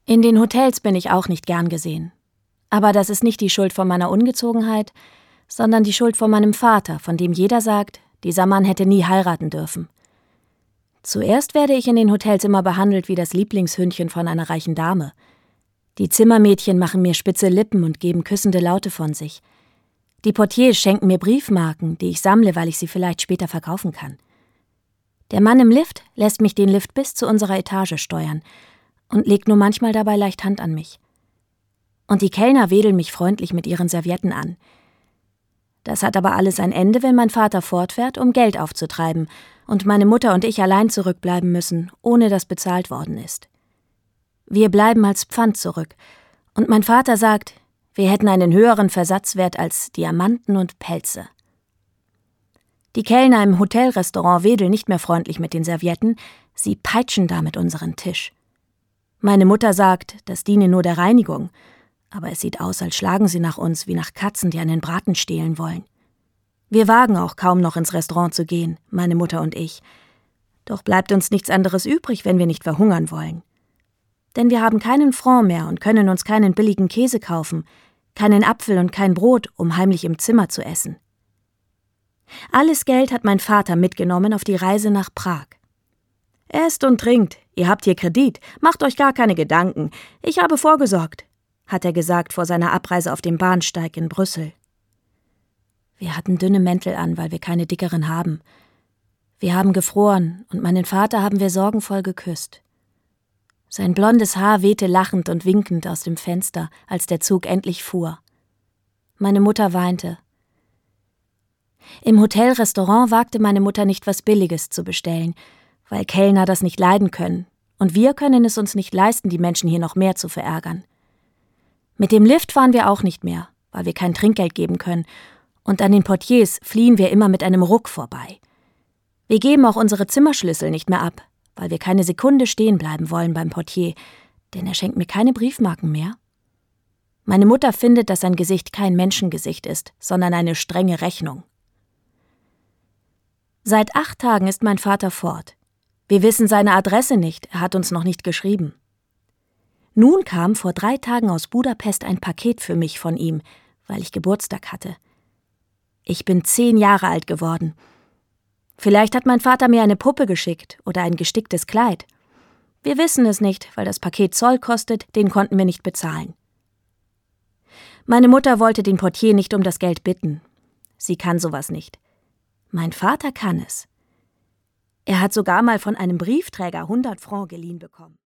In den Hotels bin ich auch nicht gern gesehen. Aber das ist nicht die Schuld von meiner Ungezogenheit, sondern die Schuld von meinem Vater, von dem jeder sagt, dieser Mann hätte nie heiraten dürfen. Zuerst werde ich in den Hotels immer behandelt wie das Lieblingshündchen von einer reichen Dame. Die Zimmermädchen machen mir spitze Lippen und geben küssende Laute von sich. Die Portiers schenken mir Briefmarken, die ich sammle, weil ich sie vielleicht später verkaufen kann. Der Mann im Lift lässt mich den Lift bis zu unserer Etage steuern und legt nur manchmal dabei leicht Hand an mich. Und die Kellner wedeln mich freundlich mit ihren Servietten an. Das hat aber alles ein Ende, wenn mein Vater fortfährt, um Geld aufzutreiben und meine Mutter und ich allein zurückbleiben müssen, ohne dass bezahlt worden ist. Wir bleiben als Pfand zurück und mein Vater sagt, wir hätten einen höheren Versatzwert als Diamanten und Pelze. Die Kellner im Hotelrestaurant wedeln nicht mehr freundlich mit den Servietten, sie peitschen damit unseren Tisch. Meine Mutter sagt, das diene nur der Reinigung, aber es sieht aus, als schlagen sie nach uns wie nach Katzen, die einen Braten stehlen wollen. Wir wagen auch kaum noch ins Restaurant zu gehen, meine Mutter und ich. Doch bleibt uns nichts anderes übrig, wenn wir nicht verhungern wollen. Denn wir haben keinen Franc mehr und können uns keinen billigen Käse kaufen, keinen Apfel und kein Brot, um heimlich im Zimmer zu essen. Alles Geld hat mein Vater mitgenommen auf die Reise nach Prag. »Esst und trinkt, ihr habt hier Kredit, macht euch gar keine Gedanken, ich habe vorgesorgt«, hat er gesagt vor seiner Abreise auf dem Bahnsteig in Brüssel. Wir hatten dünne Mäntel an, weil wir keine dickeren haben. Wir haben gefroren und meinen Vater haben wir sorgenvoll geküsst. Sein blondes Haar wehte lachend und winkend aus dem Fenster, als der Zug endlich fuhr. Meine Mutter weinte. Im Hotelrestaurant wagte meine Mutter nicht, was Billiges zu bestellen, weil Kellner das nicht leiden können, und wir können es uns nicht leisten, die Menschen hier noch mehr zu verärgern. Mit dem Lift fahren wir auch nicht mehr, weil wir kein Trinkgeld geben können, und an den Portiers fliehen wir immer mit einem Ruck vorbei. Wir geben auch unsere Zimmerschlüssel nicht mehr ab, weil wir keine Sekunde stehen bleiben wollen beim Portier, denn er schenkt mir keine Briefmarken mehr. Meine Mutter findet, dass sein Gesicht kein Menschengesicht ist, sondern eine strenge Rechnung. Seit 8 Tagen ist mein Vater fort. Wir wissen seine Adresse nicht, er hat uns noch nicht geschrieben. Nun kam vor 3 Tagen aus Budapest ein Paket für mich von ihm, weil ich Geburtstag hatte. Ich bin 10 Jahre alt geworden. Vielleicht hat mein Vater mir eine Puppe geschickt oder ein gesticktes Kleid. Wir wissen es nicht, weil das Paket Zoll kostet, den konnten wir nicht bezahlen. Meine Mutter wollte den Portier nicht um das Geld bitten. Sie kann sowas nicht. Mein Vater kann es. Er hat sogar mal von einem Briefträger 100 Franc geliehen bekommen.